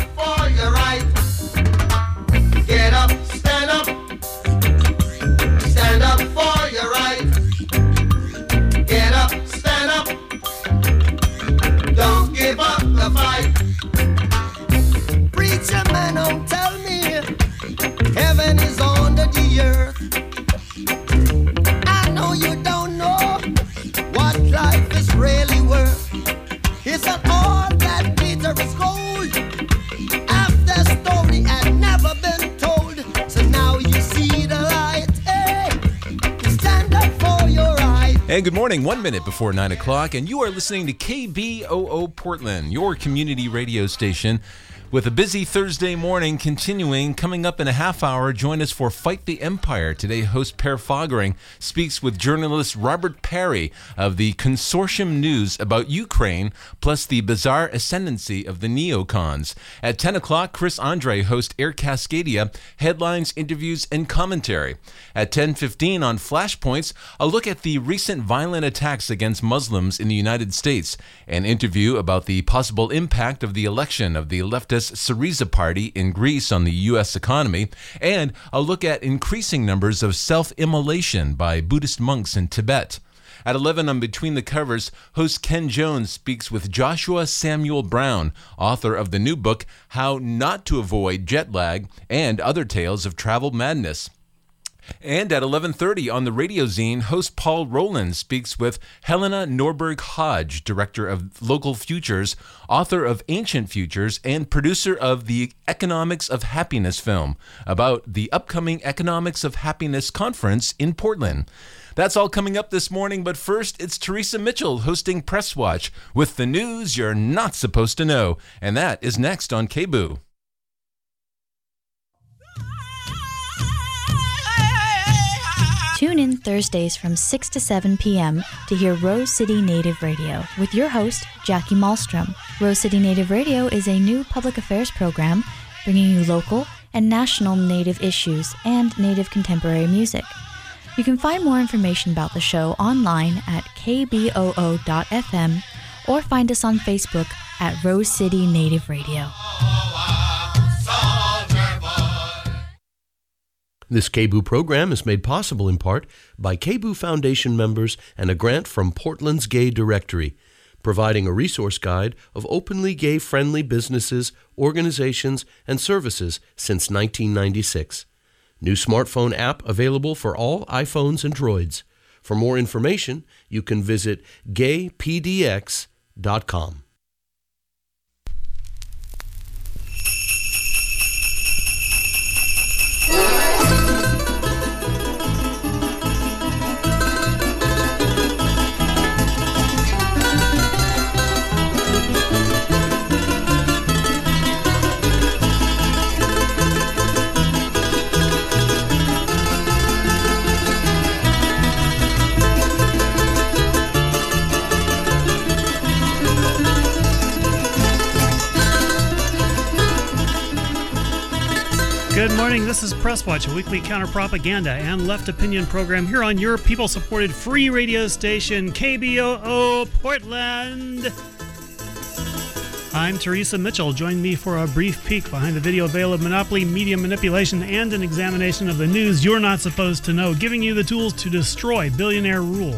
up for your right. Get up, stand up. Stand up for your right. Get up, stand up. Don't give up the fight. Preacher man, don't tell me heaven is under the earth. I know you don't know what life is really worth. It's not all that glitter is gold. Half the story had never been told. So now you see the light. Hey, stand up for your right. And good morning, 1 minute before 9 o'clock, and you are listening to KBOO Portland, your community radio station. With a busy Thursday morning continuing, coming up in a half hour, join us for Fight the Empire. Today, host Per Fogering speaks with journalist Robert Parry of the Consortium News about Ukraine, plus the bizarre ascendancy of the neocons. At 10 o'clock, Chris Andre hosts Air Cascadia, headlines, interviews, and commentary. At 10:15 on Flashpoints, a look at the recent violent attacks against Muslims in the United States, an interview about the possible impact of the election of the leftist Syriza party in Greece on the U.S. economy, and a look at increasing numbers of self-immolation by Buddhist monks in Tibet. At 11 on Between the Covers, host Ken Jones speaks with Joshua Samuel Brown, author of the new book, How Not to Avoid Jet Lag and Other Tales of Travel Madness. And at 11:30 on the Radio Zine, host Paul Rowland speaks with Helena Norberg Hodge, director of Local Futures, author of Ancient Futures, and producer of the Economics of Happiness film, about the upcoming Economics of Happiness conference in Portland. That's all coming up this morning, but first, it's Teresa Mitchell hosting Press Watch with the news you're not supposed to know, and that is next on KBOO. Tune in Thursdays from 6 to 7 p.m. to hear Rose City Native Radio with your host, Jackie Malmstrom. Rose City Native Radio is a new public affairs program bringing you local and national Native issues and Native contemporary music. You can find more information about the show online at kboo.fm or find us on Facebook at Rose City Native Radio. This KBOO program is made possible in part by KBOO Foundation members and a grant from Portland's Gay Directory, providing a resource guide of openly gay-friendly businesses, organizations, and services since 1996. New smartphone app available for all iPhones and Droids. For more information, you can visit gaypdx.com. Good morning, this is Press Watch, a weekly counter-propaganda and left opinion program here on your people-supported free radio station, KBOO Portland. I'm Teresa Mitchell. Join me for a brief peek behind the video veil of monopoly, media manipulation, and an examination of the news you're not supposed to know, giving you the tools to destroy billionaire rule.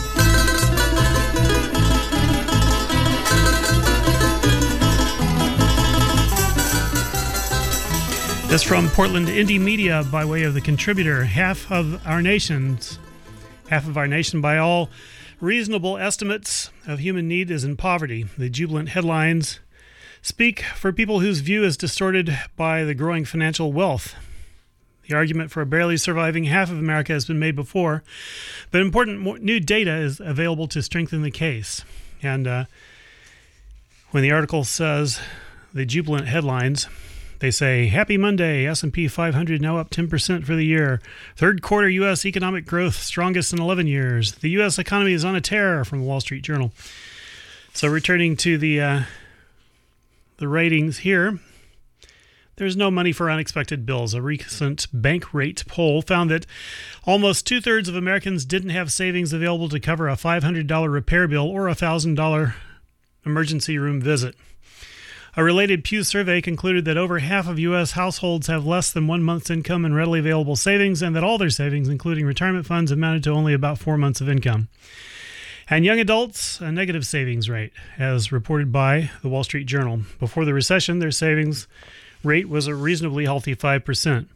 This from Portland Indie Media by way of The Contributor. Half of our nation, by all reasonable estimates of human need, is in poverty. The jubilant headlines speak for people whose view is distorted by the growing financial wealth. The argument for barely surviving half of America has been made before, but important new data is available to strengthen the case. And when the article says the jubilant headlines, they say, Happy Monday, S&P 500 now up 10% for the year. Third quarter U.S. economic growth, strongest in 11 years. The U.S. economy is on a tear, from the Wall Street Journal. So returning to the ratings here, there's no money for unexpected bills. A recent Bankrate poll found that almost two-thirds of Americans didn't have savings available to cover a $500 repair bill or a $1,000 emergency room visit. A related Pew survey concluded that over half of U.S. households have less than 1 month's income and readily available savings, and that all their savings, including retirement funds, amounted to only about 4 months of income. And young adults, a negative savings rate, as reported by the Wall Street Journal. Before the recession, their savings rate was a reasonably healthy 5%.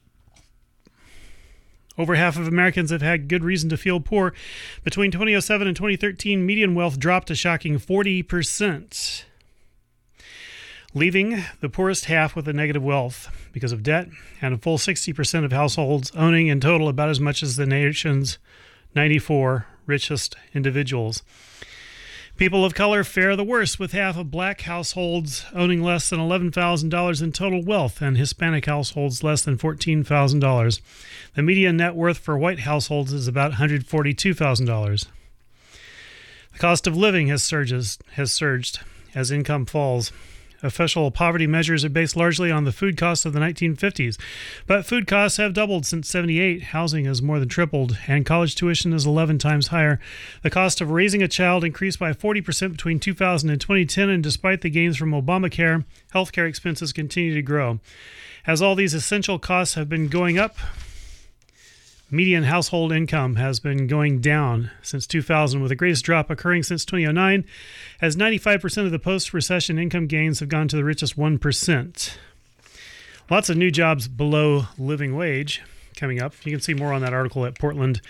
Over half of Americans have had good reason to feel poor. Between 2007 and 2013, median wealth dropped a shocking 40%, leaving the poorest half with a negative wealth because of debt, and a full 60% of households owning in total about as much as the nation's 94 richest individuals. People of color fare the worst, with half of black households owning less than $11,000 in total wealth and Hispanic households less than $14,000. The median net worth for white households is about $142,000. The cost of living has surged as income falls. Official poverty measures are based largely on the food costs of the 1950s, but food costs have doubled since '78. Housing has more than tripled, and college tuition is 11 times higher. The cost of raising a child increased by 40% between 2000 and 2010, and despite the gains from Obamacare, healthcare expenses continue to grow. As all these essential costs have been going up, median household income has been going down since 2000, with the greatest drop occurring since 2009, as 95% of the post-recession income gains have gone to the richest 1%. Lots of new jobs below living wage coming up. You can see more on that article at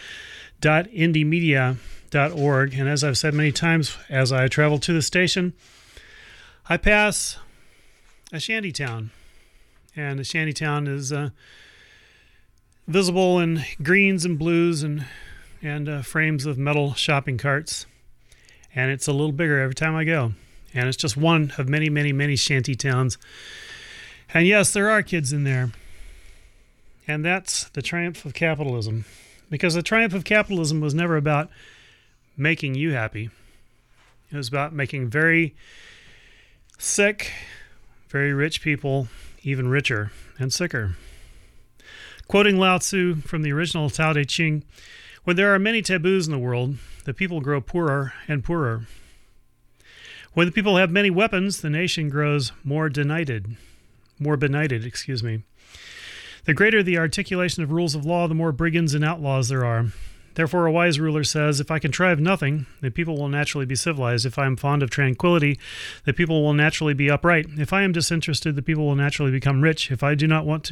portland.indiemedia.org. And as I've said many times, as I travel to the station, I pass a shantytown. And a shantytown is visible in greens and blues and frames of metal shopping carts. And it's a little bigger every time I go. And it's just one of many, many, many shanty towns. And yes, there are kids in there. And that's the triumph of capitalism. Because the triumph of capitalism was never about making you happy. It was about making very sick, very rich people even richer and sicker. Quoting Lao Tzu from the original Tao Te Ching, when there are many taboos in the world, the people grow poorer and poorer. When the people have many weapons, the nation grows more benighted. The greater the articulation of rules of law, the more brigands and outlaws there are. Therefore, a wise ruler says, if I contrive nothing, the people will naturally be civilized. If I am fond of tranquility, the people will naturally be upright. If I am disinterested, the people will naturally become rich. If I want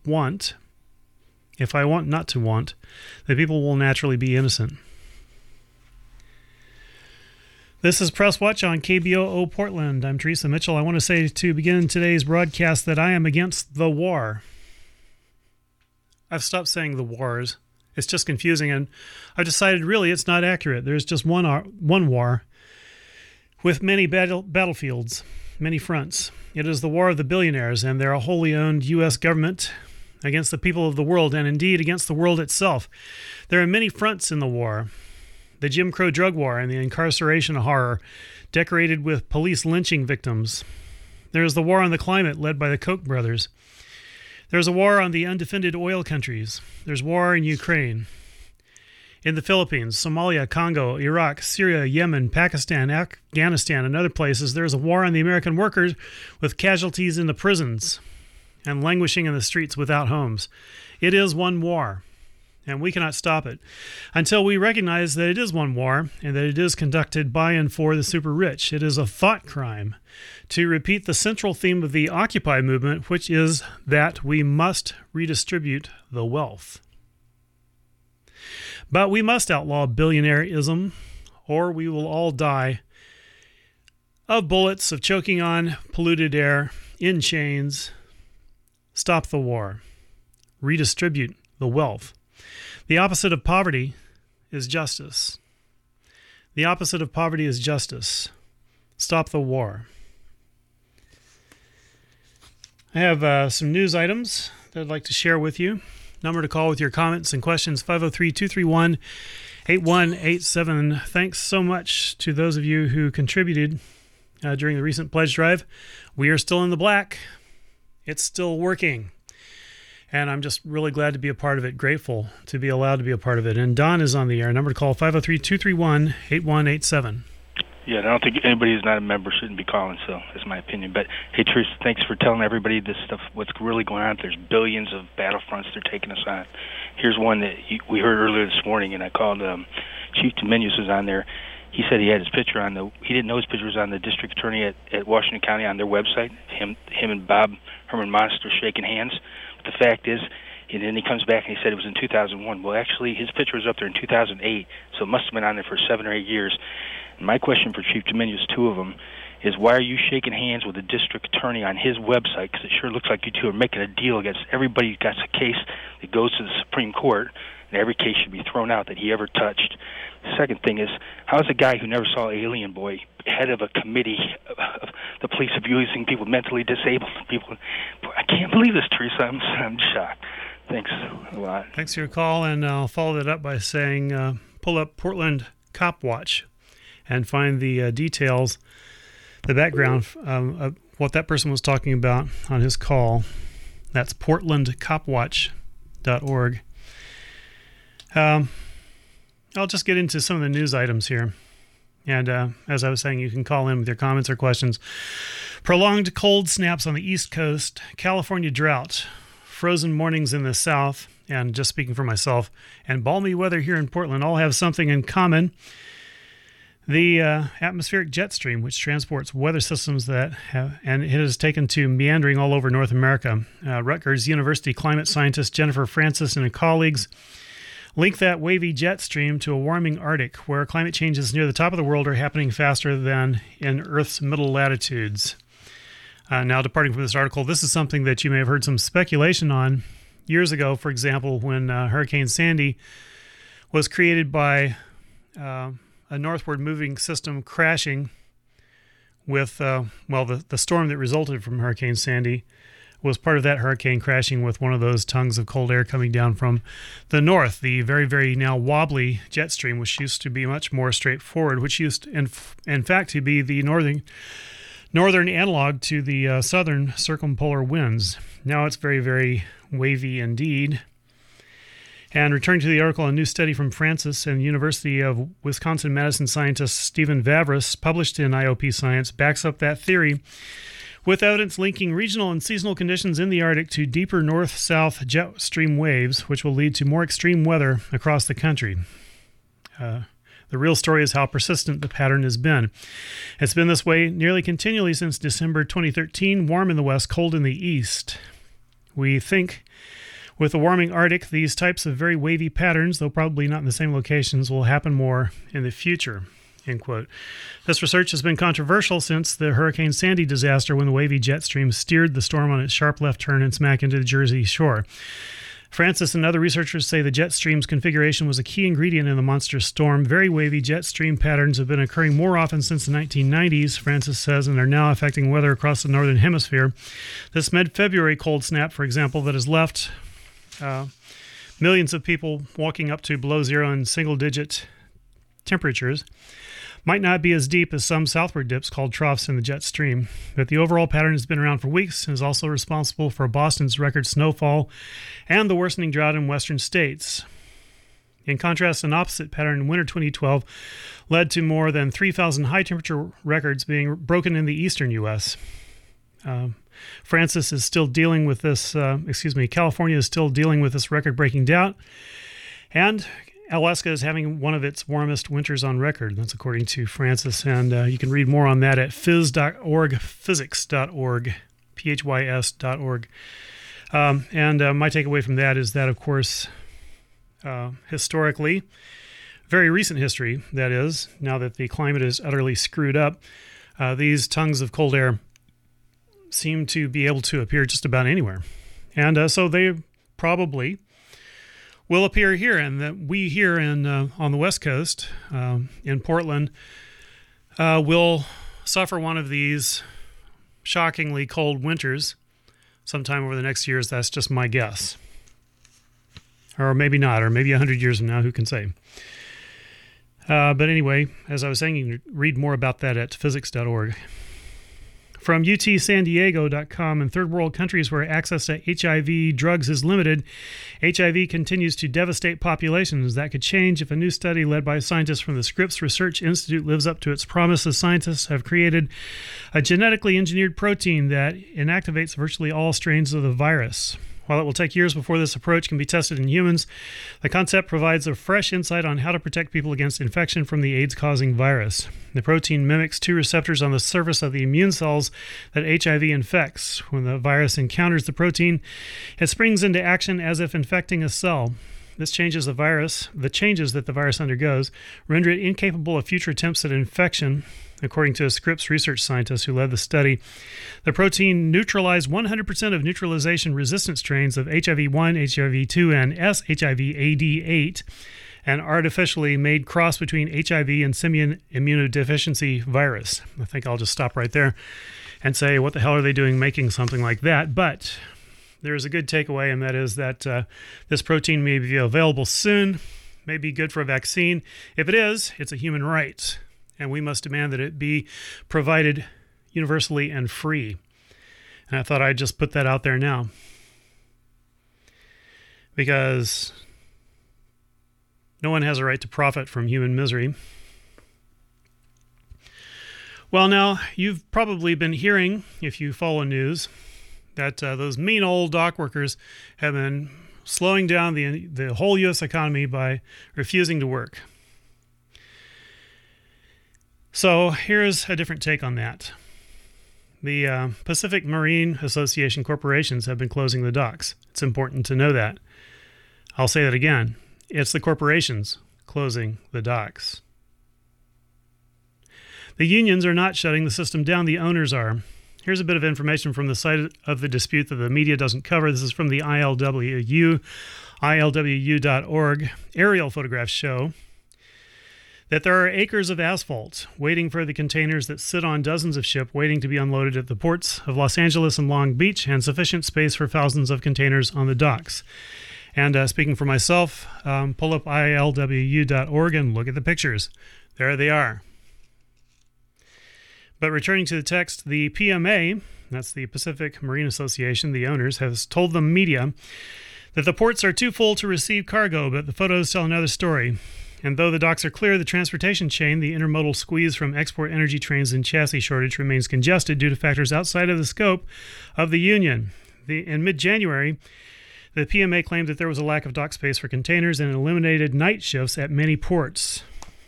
not to want, the people will naturally be innocent. This is Press Watch on KBOO Portland. I'm Teresa Mitchell. I want to say to begin today's broadcast that I am against the war. I've stopped saying the wars. It's just confusing, and I've decided really it's not accurate. There's just one war with many battlefields, many fronts. It is the war of the billionaires and their wholly owned U.S. government against the people of the world, and indeed against the world itself. There are many fronts in the war. The Jim Crow drug war and the incarceration horror, decorated with police lynching victims. There is the war on the climate, led by the Koch brothers. There's a war on the undefended oil countries. There's war in Ukraine, in the Philippines, Somalia, Congo, Iraq, Syria, Yemen, Pakistan, Afghanistan, and other places. There's a war on the American workers, with casualties in the prisons and languishing in the streets without homes. It is one war, and we cannot stop it until we recognize that it is one war and that it is conducted by and for the super rich. It is a thought crime to repeat the central theme of the Occupy movement, which is that we must redistribute the wealth. But we must outlaw billionaireism, or we will all die of bullets, of choking on polluted air, in chains. Stop the war. Redistribute the wealth. The opposite of poverty is justice. The opposite of poverty is justice. Stop the war. I have some news items that I'd like to share with you. Number to call with your comments and questions, 503-231-8187. Thanks so much to those of you who contributed during the recent pledge drive. We are still in the black. It's still working. And I'm just really glad to be a part of it, grateful to be allowed to be a part of it. And Don is on the air. Number to call, 503-231-8187. Yeah, I don't think anybody who's not a member shouldn't be calling, so that's my opinion. But, hey, Teresa, thanks for telling everybody this stuff, what's really going on. There's billions of battlefronts they're taking us on. Here's one that we heard earlier this morning, and I called Chief Dominius was on there. He said he had his picture on he didn't know his picture was on the district attorney at Washington County on their website, him and Bob Herman Monster shaking hands. But the fact is, and then he comes back and he said it was in 2001. Well, actually, his picture was up there in 2008, so it must have been on there for 7 or 8 years. And my question for Chief Dominius, two of them, is why are you shaking hands with the district attorney on his website? Because it sure looks like you two are making a deal against everybody who got a case that goes to the Supreme Court, and every case should be thrown out that he ever touched. The second thing is, how is a guy who never saw Alien Boy head of a committee of the police abusing people, mentally disabled people? I can't believe this, Teresa. I'm shocked. Thanks a lot. Thanks for your call, and I'll follow that up by saying pull up Portland Cop Watch and find the details, the background of what that person was talking about on his call. That's portlandcopwatch.org. I'll just get into some of the news items here. And as I was saying, you can call in with your comments or questions. Prolonged cold snaps on the East Coast, California drought, frozen mornings in the South, and just speaking for myself, and balmy weather here in Portland all have something in common. The atmospheric jet stream, which transports weather systems and it has taken to meandering all over North America. Rutgers University climate scientist Jennifer Francis and her colleagues link that wavy jet stream to a warming Arctic, where climate changes near the top of the world are happening faster than in Earth's middle latitudes. Now, departing from this article, this is something that you may have heard some speculation on years ago, for example, when Hurricane Sandy was created by a northward moving system crashing with, the storm that resulted from Hurricane Sandy was part of that hurricane crashing with one of those tongues of cold air coming down from the north. The very, very now wobbly jet stream, which used to be much more straightforward, which used, in fact, to be the northern analog to the southern circumpolar winds. Now it's very, very wavy indeed. And returning to the article, a new study from Francis and University of Wisconsin-Madison scientist Stephen Vavris, published in IOP Science, backs up that theory with evidence linking regional and seasonal conditions in the Arctic to deeper north-south jet stream waves, which will lead to more extreme weather across the country. The real story is how persistent the pattern has been. It's been this way nearly continually since December 2013, warm in the west, cold in the east. We think with the warming Arctic, these types of very wavy patterns, though probably not in the same locations, will happen more in the future. End quote. This research has been controversial since the Hurricane Sandy disaster, when the wavy jet stream steered the storm on its sharp left turn and smack into the Jersey shore. Francis and other researchers say the jet stream's configuration was a key ingredient in the monster storm. Very wavy jet stream patterns have been occurring more often since the 1990s, Francis says, and are now affecting weather across the northern hemisphere. This mid-February cold snap, for example, that has left millions of people walking up to below zero in single-digit temperatures, might not be as deep as some southward dips called troughs in the jet stream, but the overall pattern has been around for weeks and is also responsible for Boston's record snowfall and the worsening drought in western states. In contrast, an opposite pattern in winter 2012 led to more than 3,000 high-temperature records being broken in the eastern U.S. Francis is still dealing with this, California is still dealing with this record-breaking drought, and Alaska is having one of its warmest winters on record. That's according to Francis, and you can read more on that at phys.org, physics.org, phys.org. And my takeaway from that is that, of course, historically, very recent history, that is, now that the climate is utterly screwed up, these tongues of cold air seem to be able to appear just about anywhere. And so they probably will appear here, and that we here in on the West Coast, in Portland, will suffer one of these shockingly cold winters sometime over the next years. That's just my guess. Or maybe not, or maybe 100 years from now, who can say. But anyway, as I was saying, you can read more about that at physics.org. From UTSanDiego.com, in third world countries where access to HIV drugs is limited, HIV continues to devastate populations. That could change if a new study led by scientists from the Scripps Research Institute lives up to its promise, as scientists have created a genetically engineered protein that inactivates virtually all strains of the virus. While it will take years before this approach can be tested in humans, the concept provides a fresh insight on how to protect people against infection from the AIDS-causing virus. The protein mimics two receptors on the surface of the immune cells that HIV infects. When the virus encounters the protein, it springs into action as if infecting a cell. This changes the changes that the virus undergoes render it incapable of future attempts at infection. According to a Scripps research scientist who led the study, the protein neutralized 100% of neutralization-resistant strains of HIV-1, HIV-2, and SHIV-AD8, an artificially made cross between HIV and simian immunodeficiency virus. I think I'll just stop right there and say, what the hell are they doing making something like that? But there is a good takeaway, and that is that this protein may be available soon, may be good for a vaccine. If it is, it's a human right, and we must demand that it be provided universally and free. And I thought I'd just put that out there now, because no one has a right to profit from human misery. Well, now, you've probably been hearing, if you follow news, that those mean old dock workers have been slowing down the whole U.S. economy by refusing to work. So here's a different take on that. The Pacific Marine Association corporations have been closing the docks. It's important to know that. I'll say that again. It's the corporations closing the docks. The unions are not shutting the system down. The owners are. Here's a bit of information from the site of the dispute that the media doesn't cover. This is from the ILWU, ILWU.org. Aerial photographs show that there are acres of asphalt waiting for the containers that sit on dozens of ships waiting to be unloaded at the ports of Los Angeles and Long Beach, and sufficient space for thousands of containers on the docks. And speaking for myself, pull up ILWU.org and look at the pictures. There they are. But returning to the text, the PMA, that's the Pacific Marine Association, the owners, has told the media that the ports are too full to receive cargo, but the photos tell another story. And though the docks are clear, the transportation chain, the intermodal squeeze from export energy trains and chassis shortage, remains congested due to factors outside of the scope of the union. In mid-January, the PMA claimed that there was a lack of dock space for containers and eliminated night shifts at many ports.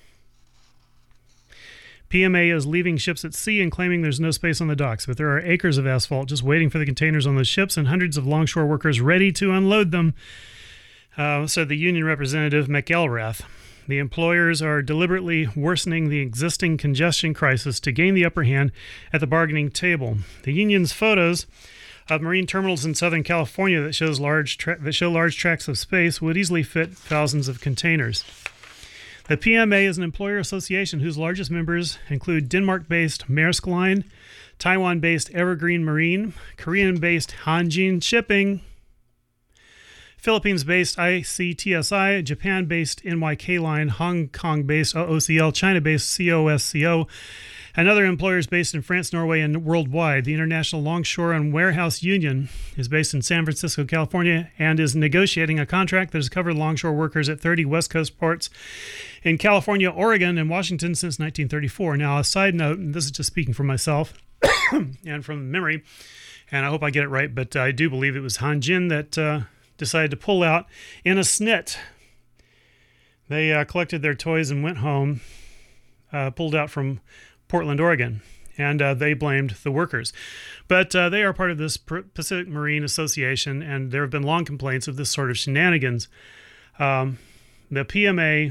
PMA is leaving ships at sea and claiming there's no space on the docks, but there are acres of asphalt just waiting for the containers on those ships and hundreds of longshore workers ready to unload them, said the union representative McElrath. The employers are deliberately worsening the existing congestion crisis to gain the upper hand at the bargaining table. The union's photos of marine terminals in Southern California that show large tracts of space would easily fit thousands of containers. The PMA is an employer association whose largest members include Denmark-based Maersk Line, Taiwan-based Evergreen Marine, Korean-based Hanjin Shipping, Philippines-based ICTSI, Japan-based NYK Line, Hong Kong-based OOCL, China-based COSCO, and other employers based in France, Norway, and worldwide. The International Longshore and Warehouse Union is based in San Francisco, California, and is negotiating a contract that has covered longshore workers at 30 West Coast ports in California, Oregon, and Washington since 1934. Now, a side note, and this is just speaking for myself and from memory, and I hope I get it right, but I do believe it was Hanjin that decided to pull out in a snit. They collected their toys and went home, pulled out from Portland, Oregon, and they blamed the workers. But they are part of this Pacific Marine Association, and there have been long complaints of this sort of shenanigans. The PMA,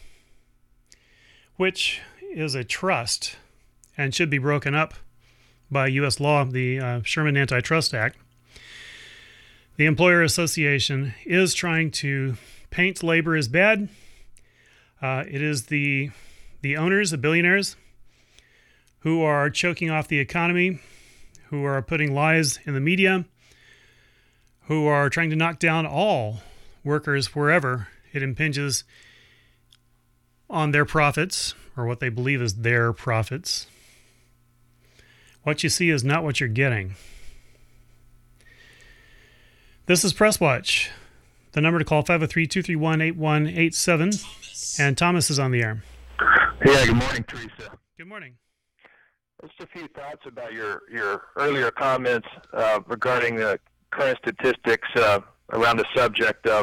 which is a trust and should be broken up by U.S. law, the Sherman Antitrust Act, the Employer Association is trying to paint labor as bad. It is the owners, the billionaires, who are choking off the economy, who are putting lies in the media, who are trying to knock down all workers wherever it impinges on their profits, or what they believe is their profits. What you see is not what you're getting. This is Press Watch. The number to call, 503-231-8187. And Thomas is on the air. Yeah, good morning, Teresa. Good morning. Just a few thoughts about your earlier comments regarding the current statistics around the subject of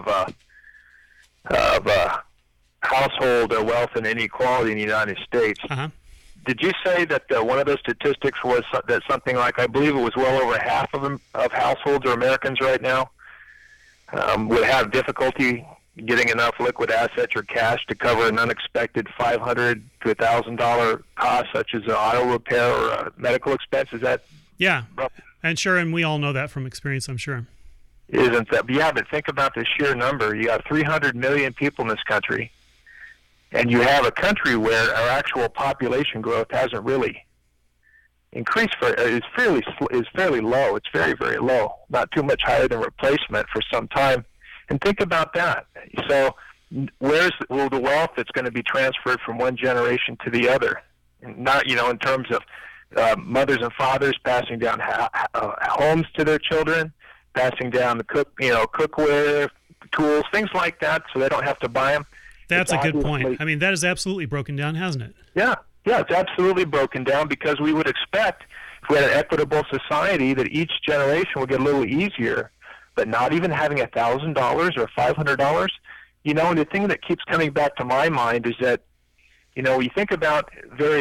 household wealth and inequality in the United States. Uh-huh. Did you say that one of those statistics was that something like, I believe it was well over half of households or Americans right now would have difficulty getting enough liquid assets or cash to cover an unexpected $500 to $1,000 cost, such as an auto repair or a medical expense? Is that? Yeah, and sure, and we all know that from experience, I'm sure. Isn't that? Yeah, but think about the sheer number. You got 300 million people in this country, and you have a country where our actual population growth hasn't really increased. Is fairly low. It's very, very low. Not too much higher than replacement for some time. And think about that. So where's the wealth that's going to be transferred from one generation to the other? Not, in terms of mothers and fathers passing down homes to their children, passing down the cookware, tools, things like that, so they don't have to buy them. That's a good point. I mean, that is absolutely broken down, hasn't it? Yeah, it's absolutely broken down, because we would expect, if we had an equitable society, that each generation would get a little easier. But not even having $1,000 or $500, and the thing that keeps coming back to my mind is that, you think about various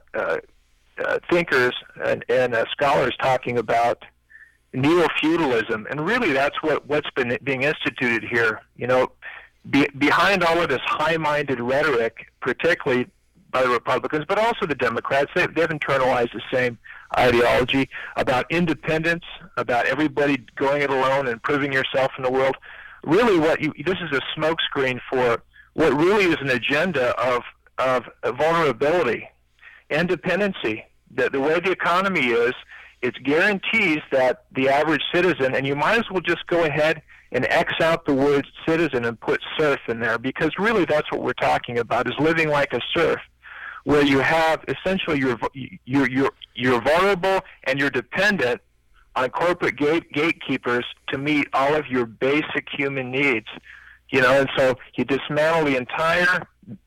thinkers and scholars talking about neo-feudalism, and really that's what's been being instituted here. Behind all of this high-minded rhetoric, particularly by the Republicans, but also the Democrats, they've internalized the same ideology about independence, about everybody going it alone and proving yourself in the world. Really, this is a smokescreen for what really is an agenda of vulnerability and dependency. The way the economy is, it guarantees that the average citizen, and you might as well just go ahead and X out the word citizen and put serf in there, because really that's what we're talking about, is living like a serf, where you have essentially you're vulnerable and you're dependent on corporate gatekeepers to meet all of your basic human needs, and so you dismantle the entire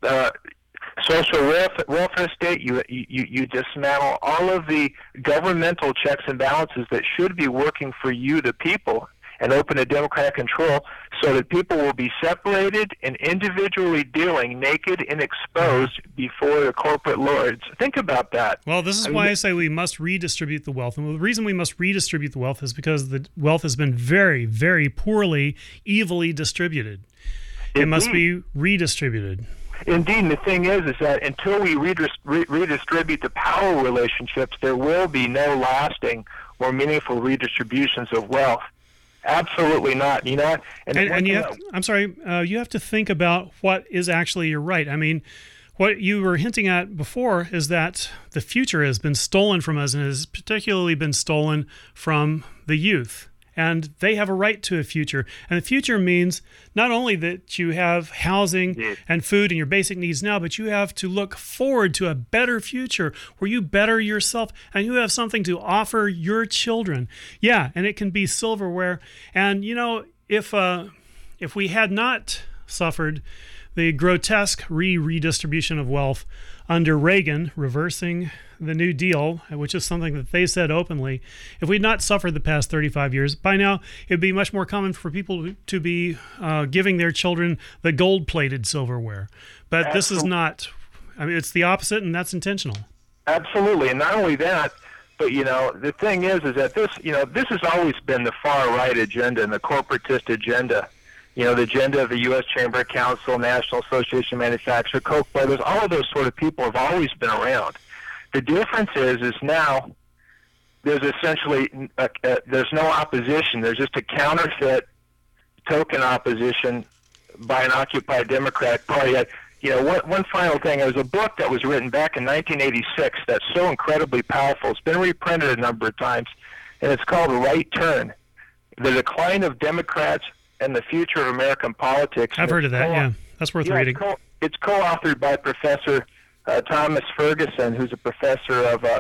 social welfare state. You dismantle all of the governmental checks and balances that should be working for you, the people, and open a democratic control so that people will be separated and individually dealing naked and exposed before the corporate lords. Think about that. Well, this is why I say we must redistribute the wealth. And the reason we must redistribute the wealth is because the wealth has been very, very poorly, evilly distributed. It must be redistributed. Indeed, and the thing is that until we redistribute the power relationships, there will be no lasting or meaningful redistributions of wealth. Absolutely not. And you have, I'm sorry, you have to think about what is actually your right. I mean, what you were hinting at before is that the future has been stolen from us, and has particularly been stolen from the youth. And they have a right to a future. And the future means not only that you have housing and food and your basic needs now, but you have to look forward to a better future where you better yourself and you have something to offer your children. Yeah, and it can be silverware. And, if we had not suffered the grotesque redistribution of wealth under Reagan, reversing the New Deal, which is something that they said openly, if we'd not suffered the past 35 years, by now it'd be much more common for people to be giving their children the gold-plated silverware. But This is not. I mean, it's the opposite, and that's intentional. Absolutely, and not only that, but the thing is that this has always been the far-right agenda and the corporatist agenda. The agenda of the U.S. Chamber of Council, National Association of Manufacturers, Koch brothers, all of those sort of people have always been around. The difference is now there's essentially there's no opposition. There's just a counterfeit token opposition by an Occupy Democratic Party. One final thing. There was a book that was written back in 1986 that's so incredibly powerful. It's been reprinted a number of times, and it's called Right Turn: The Decline of Democrats and the Future of American Politics. I've heard of that, yeah. That's worth reading. It's co-authored by Professor Thomas Ferguson, who's a professor of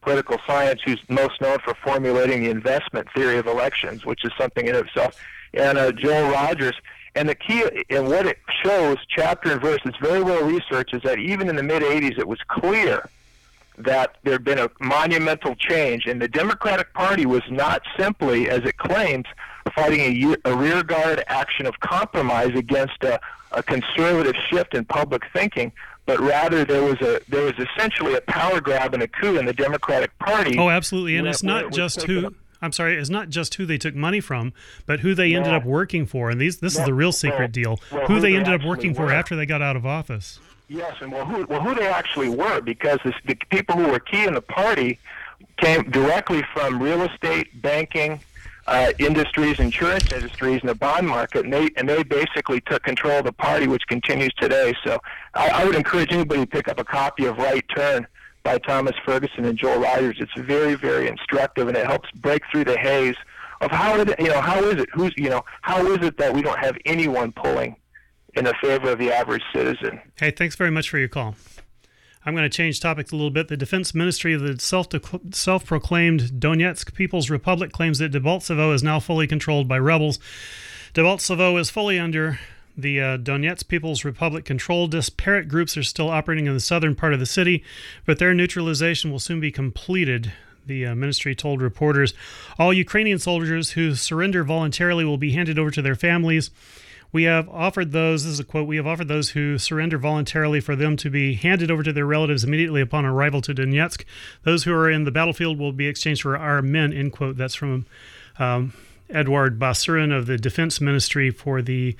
political science, who's most known for formulating the investment theory of elections, which is something in itself, and Joel Rogers. And the key, and what it shows, chapter and verse, it's very well researched, is that even in the mid-'80s, it was clear that there had been a monumental change, and the Democratic Party was not simply, as it claims, fighting a rearguard action of compromise against a conservative shift in public thinking, but rather there was essentially a power grab and a coup in the Democratic Party. Oh, absolutely, and it's not just who. I'm sorry, it's not just who they took money from, but who they ended up working for. And this is the real secret deal. Who they ended up working for after they got out of office. Yes, and who they actually were, because the people who were key in the party came directly from real estate, banking, industries, insurance industries, and the bond market, and they basically took control of the party, which continues today. So I would encourage anybody to pick up a copy of Right Turn by Thomas Ferguson and Joel Rogers. It's very, very instructive, and it helps break through the haze of how is it that we don't have anyone pulling in the favor of the average citizen. Hey, thanks very much for your call. I'm going to change topics a little bit. The Defense Ministry of the self-proclaimed Donetsk People's Republic claims that Debaltsevo is now fully controlled by rebels. Debaltsevo is fully under the Donetsk People's Republic control. Disparate groups are still operating in the southern part of the city, but their neutralization will soon be completed, the ministry told reporters. All Ukrainian soldiers who surrender voluntarily will be handed over to their families. We have offered those, this is a quote, we have offered those who surrender voluntarily for them to be handed over to their relatives immediately upon arrival to Donetsk. Those who are in the battlefield will be exchanged for our men, end quote. That's from Eduard Basurin of the Defense Ministry for the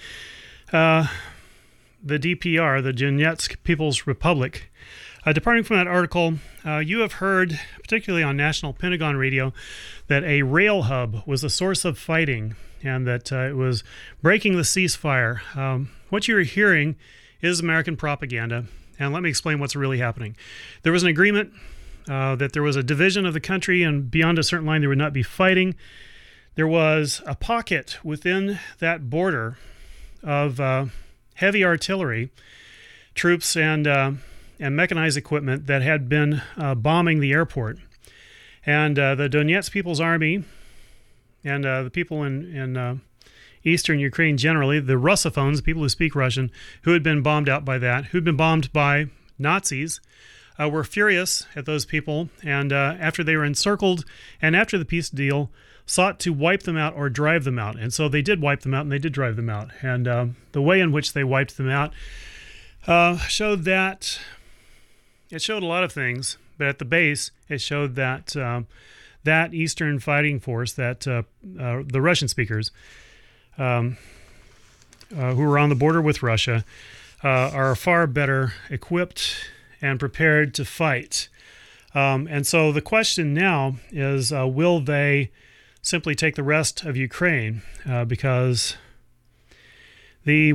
DPR, the Donetsk People's Republic. Departing from that article, you have heard, particularly on National Pentagon Radio, that a rail hub was a source of fighting and that it was breaking the ceasefire. What you're hearing is American propaganda, and let me explain what's really happening. There was an agreement that there was a division of the country, and beyond a certain line there would not be fighting. There was a pocket within that border of heavy artillery troops and mechanized equipment that had been bombing the airport. And the Donetsk People's Army and the people in eastern Ukraine generally, the Russophones, people who speak Russian, who had been bombed out by that, who'd been bombed by Nazis, were furious at those people. And after they were encircled and after the peace deal, sought to wipe them out or drive them out. And so they did wipe them out and they did drive them out. And the way in which they wiped them out showed that it showed a lot of things, but at the base, it showed that that Eastern fighting force, that the Russian speakers who were on the border with Russia are far better equipped and prepared to fight. And so the question now is, will they simply take the rest of Ukraine? Because the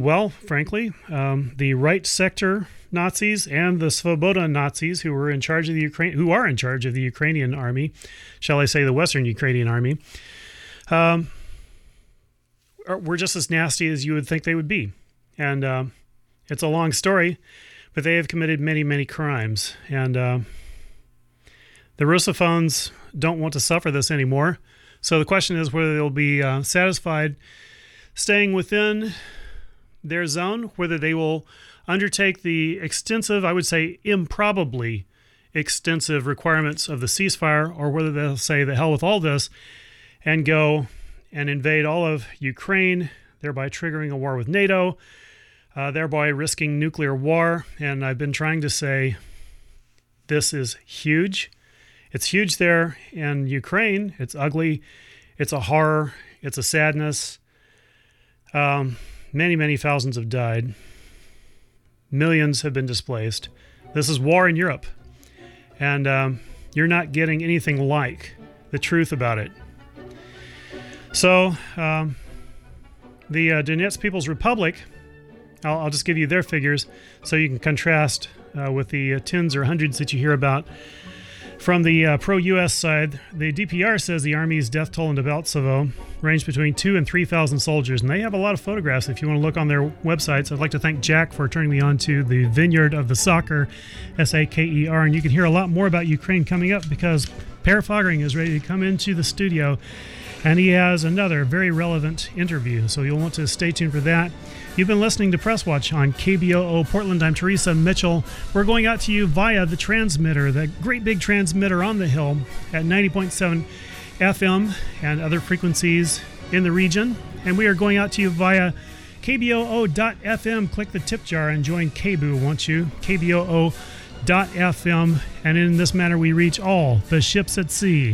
right sector Nazis and the Svoboda Nazis who are in charge of the Ukrainian army, shall I say the Western Ukrainian army, were just as nasty as you would think they would be. And it's a long story, but they have committed many, many crimes. And the Russophones don't want to suffer this anymore. So the question is whether they'll be satisfied staying within their zone, whether they will undertake the extensive, I would say improbably extensive requirements of the ceasefire, or whether they'll say the hell with all this and go and invade all of Ukraine, thereby triggering a war with NATO, thereby risking nuclear war. And I've been trying to say this is huge. It's huge there in Ukraine. It's ugly. It's a horror. It's a sadness. Many, many thousands have died. Millions have been displaced. This is war in Europe. And you're not getting anything like the truth about it. So the Donetsk People's Republic, I'll just give you their figures so you can contrast with the tens or hundreds that you hear about From the pro-U.S. side, the DPR says the Army's death toll in Debaltsevo ranged between 2,000 and 3,000 soldiers, and they have a lot of photographs if you want to look on their websites. I'd like to thank Jack for turning me on to the Vineyard of the Saker, S-A-K-E-R, and you can hear a lot more about Ukraine coming up because Per Fagerling is ready to come into the studio, and he has another very relevant interview, so you'll want to stay tuned for that. You've been listening to Press Watch on KBOO Portland. I'm Teresa Mitchell. We're going out to you via the transmitter, the great big transmitter on the hill at 90.7 FM and other frequencies in the region. And we are going out to you via KBOO.FM. Click the tip jar and join KBOO, won't you? KBOO.FM. And in this manner, we reach all the ships at sea.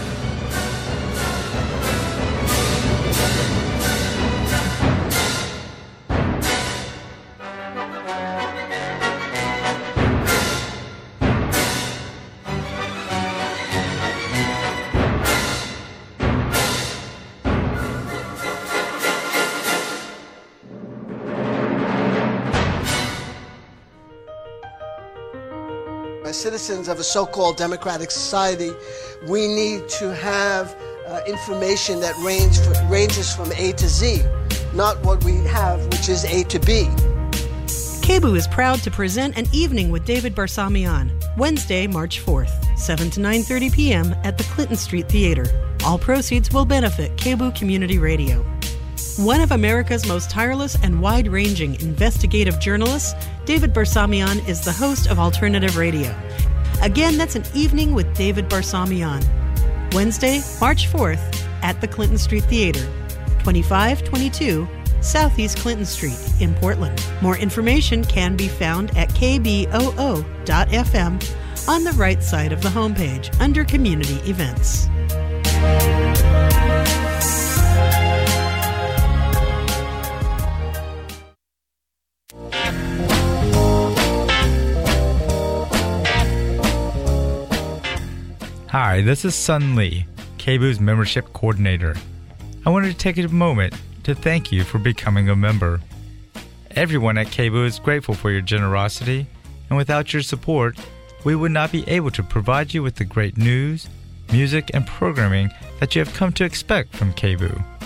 As citizens of a so-called democratic society, we need to have information that ranges from A to Z, not what we have, which is A to B. KBOO is proud to present An Evening with David Barsamian, Wednesday, March 4th, 7 to 9:30 p.m. at the Clinton Street Theater. All proceeds will benefit KBOO Community Radio. One of America's most tireless and wide-ranging investigative journalists, David Barsamian is the host of Alternative Radio. Again, that's An Evening with David Barsamian. Wednesday, March 4th at the Clinton Street Theater, 2522 Southeast Clinton Street in Portland. More information can be found at kboo.fm on the right side of the homepage under Community Events. Hi, this is Sun Lee, KBOO's membership coordinator. I wanted to take a moment to thank you for becoming a member. Everyone at KBOO is grateful for your generosity, and without your support, we would not be able to provide you with the great news, music, and programming that you have come to expect from KBOO.